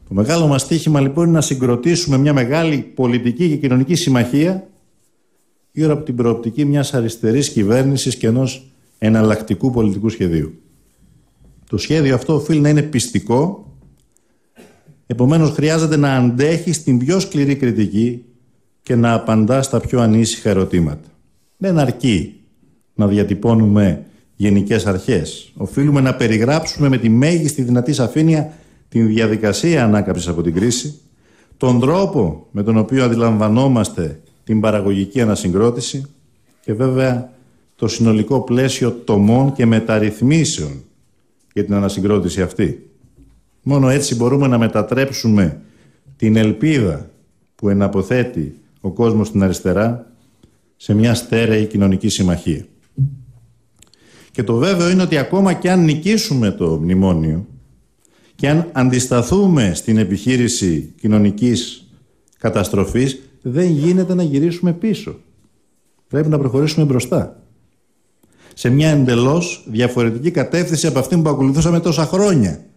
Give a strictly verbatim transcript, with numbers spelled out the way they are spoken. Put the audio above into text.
Το μεγάλο μας στοίχημα λοιπόν είναι να συγκροτήσουμε μια μεγάλη πολιτική και κοινωνική συμμαχία γύρω από την προοπτική μιας αριστερής κυβέρνησης και ενός εναλλακτικού πολιτικού σχεδίου. Το σχέδιο αυτό οφείλει να είναι πιστικό, επομένως χρειάζεται να αντέχει στην πιο σκληρή κριτική και να απαντά στα πιο ανήσυχα ερωτήματα. Δεν αρκεί να διατυπώνουμε γενικές αρχές. Οφείλουμε να περιγράψουμε με τη μέγιστη δυνατή σαφήνεια την διαδικασία ανάκαμψης από την κρίση, τον τρόπο με τον οποίο αντιλαμβανόμαστε την παραγωγική ανασυγκρότηση και βέβαια το συνολικό πλαίσιο τομών και μεταρρυθμίσεων για την ανασυγκρότηση αυτή. Μόνο έτσι μπορούμε να μετατρέψουμε την ελπίδα που εναποθέτει ο κόσμος στην αριστερά σε μια στέρεη κοινωνική συμμαχία. Και το βέβαιο είναι ότι ακόμα και αν νικήσουμε το μνημόνιο και αν αντισταθούμε στην επιχείρηση κοινωνικής καταστροφής, δεν γίνεται να γυρίσουμε πίσω. Πρέπει να προχωρήσουμε μπροστά. Σε μια εντελώς διαφορετική κατεύθυνση από αυτή που ακολουθούσαμε τόσα χρόνια.